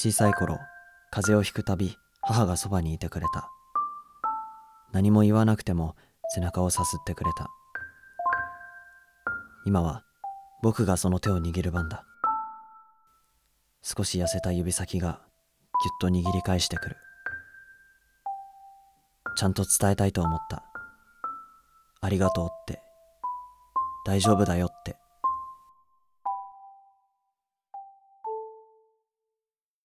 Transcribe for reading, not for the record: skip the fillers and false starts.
小さい頃、風邪をひくたび母がそばにいてくれた。何も言わなくても背中をさすってくれた。今は僕がその手を握る番だ。少し痩せた指先がぎゅっと握り返してくる。ちゃんと伝えたいと思った。ありがとうって、大丈夫だよって。